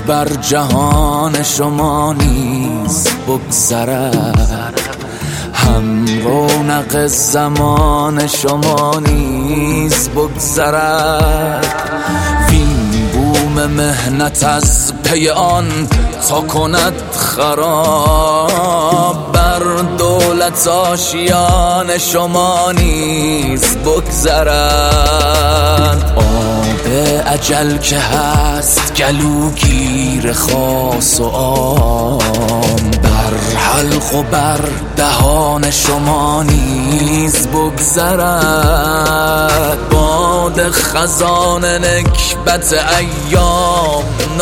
بر جهان شما نیز بگذرد، هم رونق زمان شما نیز بگذرد. وین بوم مهنت از پی آن تا کند خراب، بر دولت آشیان شما نیز بگذرد. آب اجل که هست گلوگیر خاص و عام، بر حلق و بر دهان شما نیز بگذرد. باد خزان نکبت ایام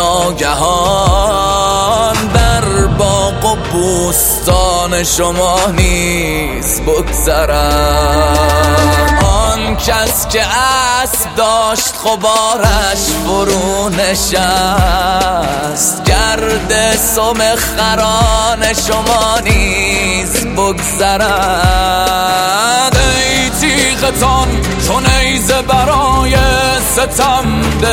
ناگهان، بر باغ و بوستان شما نیز بگذرد. آن کس که اسب داشت غبارش فرو نشست، گرد سم خران شما نیز بگذرد. ای تیغتان چون نیزه برای ستم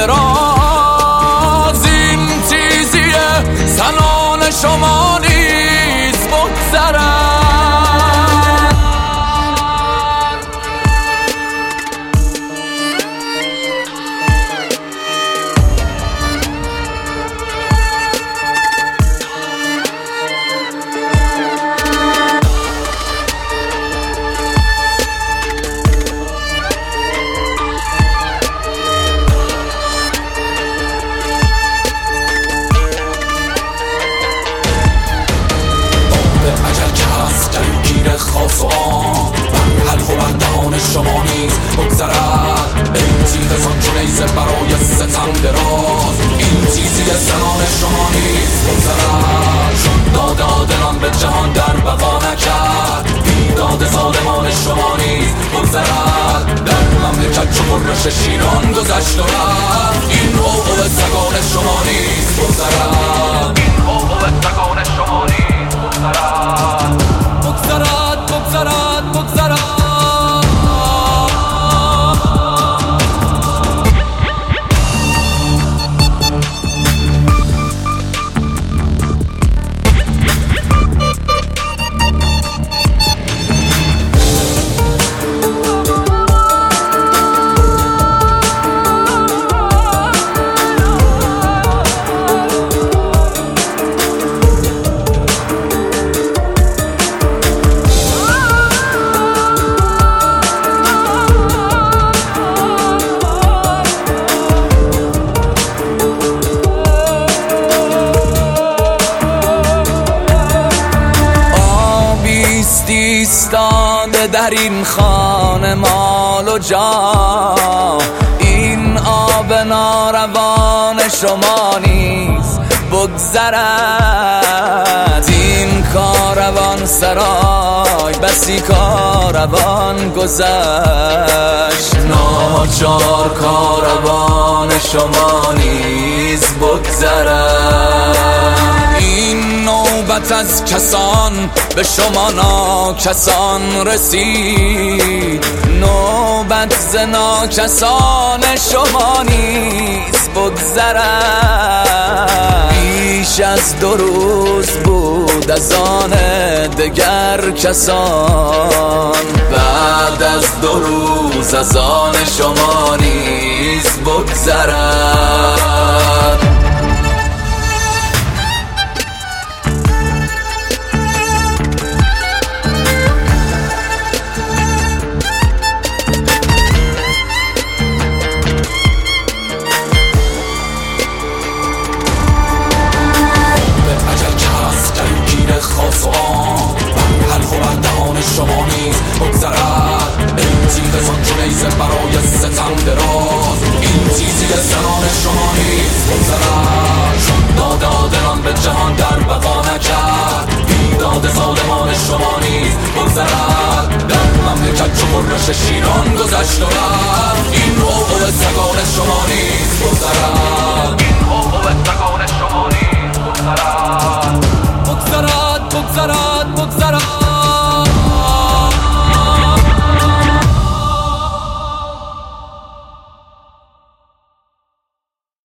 دراز، این تیزی زنان شما نیز بگذرد. خاص و عام، بر حلق و بر دهان شما نیز بگذرد. ای تیغتان چون نیزه برای ستم دراز، این تیزی زنان شما نیز بگذرد. چون داد عادلان به جهان در بقا نکرد، بیداد ظالمان شما نیز بگذرد. در مملکت چو غرش شیران گذشت و رفت، این عوعو سگان شما نیز بگذرد. این عوعو سگان شما نیز بگذرد. بگذرد بگذرد بگذرد. ایستاده در این خانه مال و جا، این آب ناروان شما نیز بگذرد. این کاروان سرای بسی کاروان گذشت، ناچار کاروان شما نیز بگذرد. این نوبت از کسان به شما ناکسان رسید، نوبت ز ناکسان شما نیز بگذرد. بیش از 2 روز بود از آن دگر کسان، بعد از 2 روز از آن شما نیز بگذرد. خاص و عام، بر حلق و بر دهان شما نیز بگذرد. ای تیغتان چون نیزه برای ستم دراز، این تیزی زنان شما نیز بگذرد. چون داد عادلان به جهان در بقا نکرد، بیداد ظالمان شما نیز بگذرد. در مملکت چو غرش شیران گذشت و رفت، این عوعو سگان شما نیز بگذرد. این عوعو سگان شما